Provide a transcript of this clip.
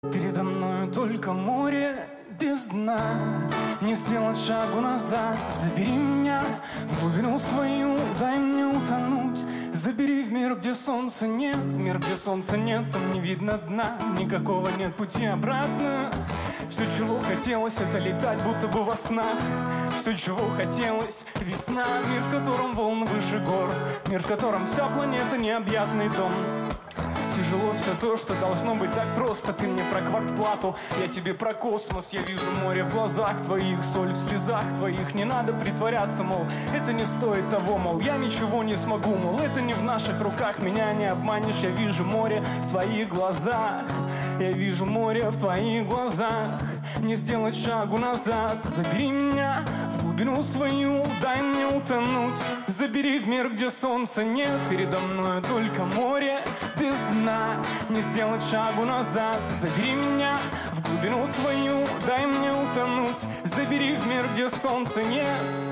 Передо мною только море без дна. Не сделать шагу назад. Забери меня в глубину свою, дай мне утонуть. Забери в мир, где солнца нет. Мир, где солнца нет, там не видно дна. Никакого нет пути обратно. Все, чего хотелось, это летать, будто бы во снах. Все, чего хотелось, весна. Мир, в котором волны выше гор. Мир, в котором вся планета необъятный дом. Тяжело все то, что должно быть так просто. Ты мне про квартплату, я тебе про космос. Я вижу море в глазах твоих, соль в слезах твоих. Не надо притворяться, мол, это не стоит того, мол, я ничего не смогу, мол, это не в наших руках, меня не обманешь. Я вижу море в твоих глазах. Я вижу море в твоих глазах. Не сделать шагу назад. Забери меня в глубину свою, дай мне утонуть. Забери в мир, где солнца нет. Передо мною только море без дна. Не сделать шагу назад. Забери меня в глубину свою, дай мне утонуть. Забери в мир, где солнца нет.